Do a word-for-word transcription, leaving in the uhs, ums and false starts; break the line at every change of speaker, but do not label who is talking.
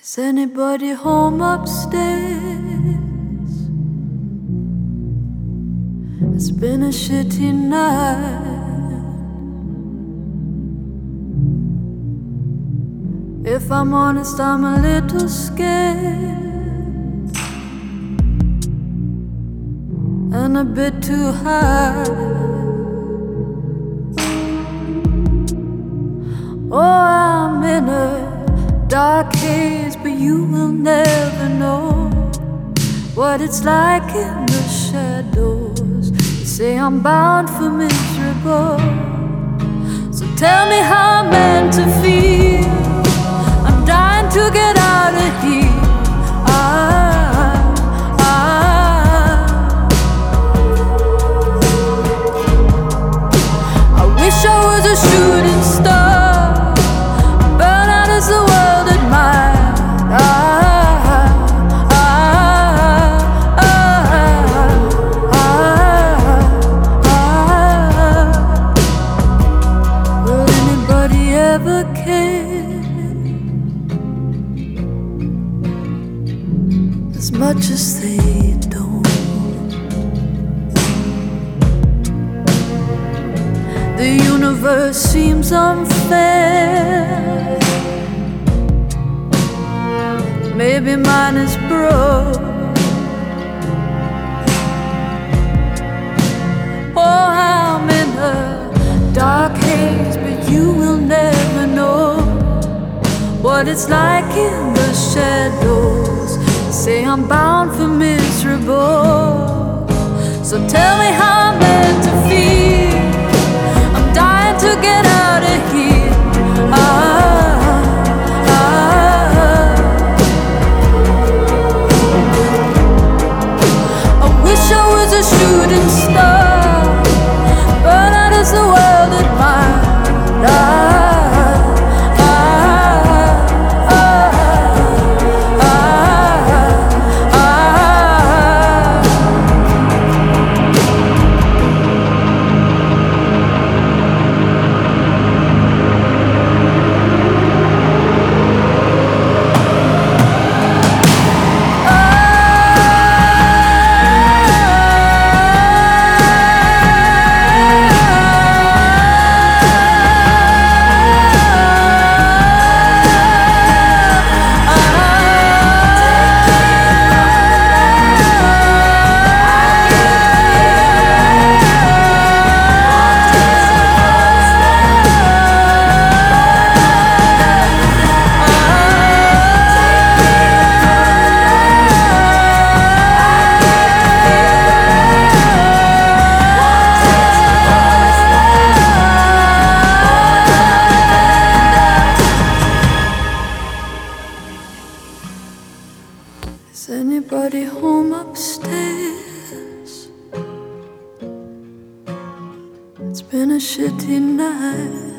Is anybody home upstairs? It's been a shitty night. If I'm honest, I'm a little scared and a bit too high. Oh, I'm in a dark haze, but you will never know what it's like in the shadows. You say I'm bound for miserable, so tell me how I'm meant to feel. I'm dying to get out of here. I, I, I wish I was a shooting star, burn out as the world admired. I, I, I, I, I, will anybody ever care as much as they don't? The universe seems unfair. Maybe mine is broke. Oh, I'm in a dark haze, but you will never know what it's like in the shadows. Say I'm bound for miserable, so tell me how I'm meant to feel. I'm dying to get out of here. I, I, I wish I was a shooting star, burn out as the world admired. I, is anybody home upstairs? It's been a shitty night.